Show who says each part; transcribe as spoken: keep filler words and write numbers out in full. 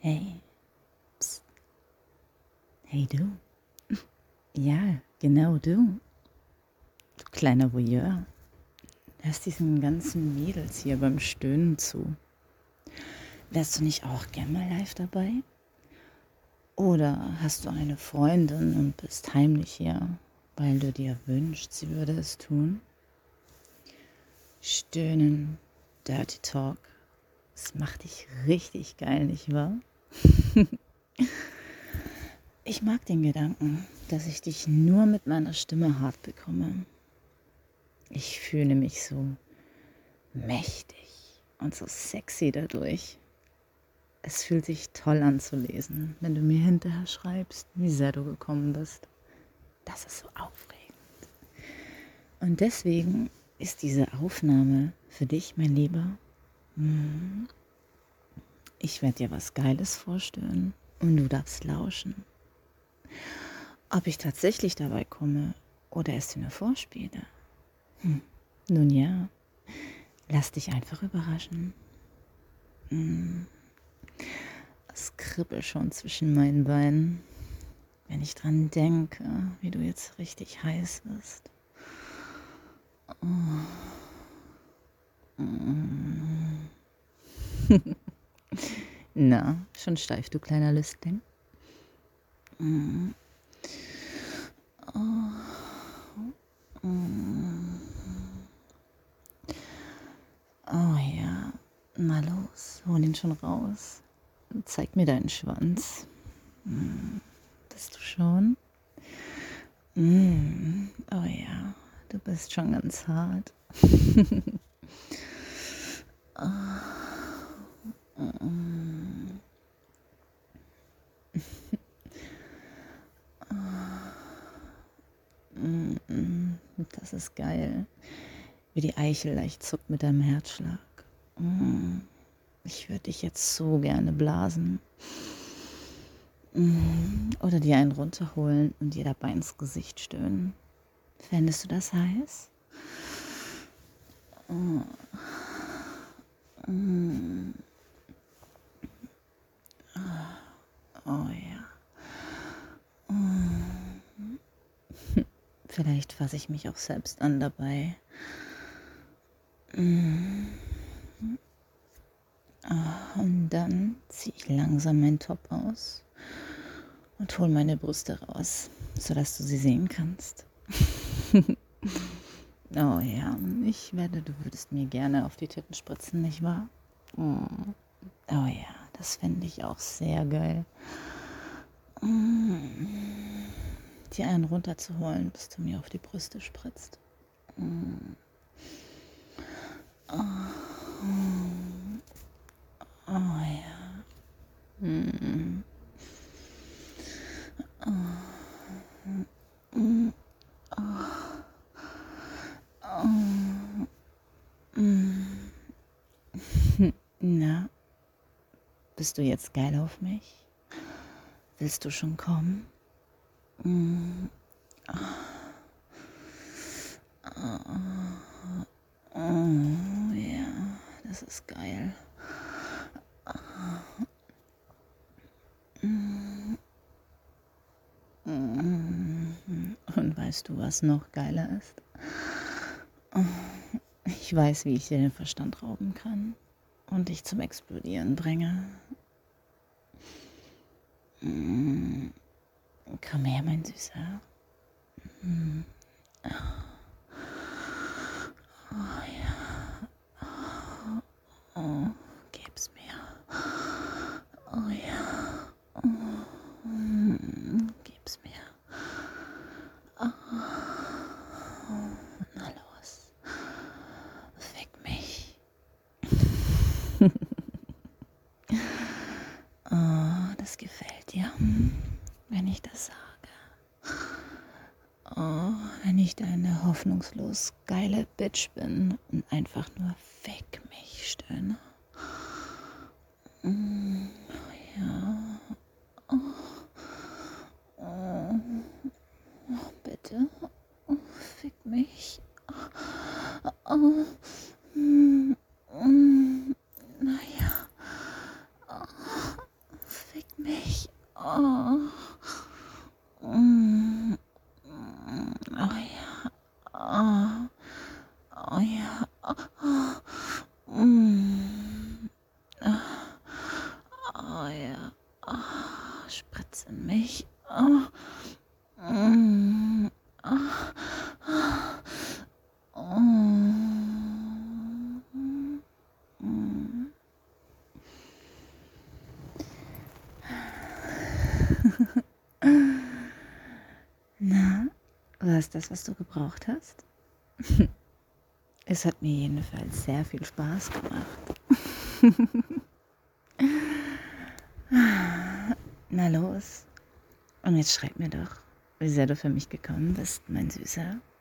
Speaker 1: Hey, psst, hey du. Ja, genau du. Du kleiner Voyeur. Hörst diesen ganzen Mädels hier beim Stöhnen zu. Wärst du nicht auch gern mal live dabei? Oder hast du eine Freundin und bist heimlich hier, weil du dir wünschst, sie würde es tun? Stöhnen, Dirty Talk, das macht dich richtig geil, nicht wahr? Ich mag den Gedanken, dass ich dich nur mit meiner Stimme hart bekomme. Ich fühle mich so mächtig und so sexy dadurch. Es fühlt sich toll an zu lesen, wenn du mir hinterher schreibst, wie sehr du gekommen bist. Das ist so aufregend. Und deswegen ist diese Aufnahme für dich, mein Lieber. Ich werde dir was Geiles vorstellen und du darfst lauschen. Ob ich tatsächlich dabei komme oder es dir nur vorspiele? Hm. Nun ja, lass dich einfach überraschen. Hm. Es kribbelt schon zwischen meinen Beinen, wenn ich dran denke, wie du jetzt richtig heiß bist. Oh. Mm. Na, schon steif, du kleiner Lüstling? Mm. Oh. Mm. Oh ja, na los, hol ihn schon raus. Zeig mir deinen Schwanz. Mm. Bist du schon? Mm. Oh ja, du bist schon ganz hart. Oh. Mm. Mm. Das ist geil. Wie die Eichel leicht zuckt mit deinem Herzschlag. Mm. Ich würde dich jetzt so gerne blasen. Mm. Oder dir einen runterholen und dir dabei ins Gesicht stöhnen. Fändest du das heiß? Oh. Mm. Oh ja. Mm. Vielleicht fasse ich mich auch selbst an dabei. Mm. Oh, und dann ziehe ich langsam meinen Top aus und hole meine Brüste raus, sodass du sie sehen kannst. Oh ja, ich werde, du würdest mir gerne auf die Titten spritzen, nicht wahr? Mm. Oh ja, das fände ich auch sehr geil. Mm. Dir einen runterzuholen, bis du mir auf die Brüste spritzt. Mm. Oh. Oh ja. Mm. Oh. Mm. Oh. Oh. Mm. Na, bist du jetzt geil auf mich? Willst du schon kommen? Mm. Oh. Oh. Oh, ja, das ist geil. Mm. Und weißt du, was noch geiler ist? Ich weiß, wie ich dir den Verstand rauben kann und dich zum Explodieren bringe. Mm. Komm her, mein Süßer. Mm. Oh ja. Oh, gib's mir. Oh ja. Oh. Mm. Gib's mir. Oh. Na los. Fick mich. Oh, das gefällt dir, wenn ich das sage. Oh, wenn ich deine hoffnungslos geile Bitch bin und einfach nur fick mich stöhne. Mm, ja. Oh, oh, oh, bitte. Oh, fick mich. Oh, mm, mm, naja. Oh, mich. Oh, mm, oh ja. Oh, oh ja. Oh, mm, oh ja. Oh, spritze mich. Oh, mm, oh, oh, mm. Na, war es das, was du gebraucht hast? Es hat mir jedenfalls sehr viel Spaß gemacht. Na los. Und jetzt schreib mir doch, wie sehr du für mich gekommen bist, mein Süßer.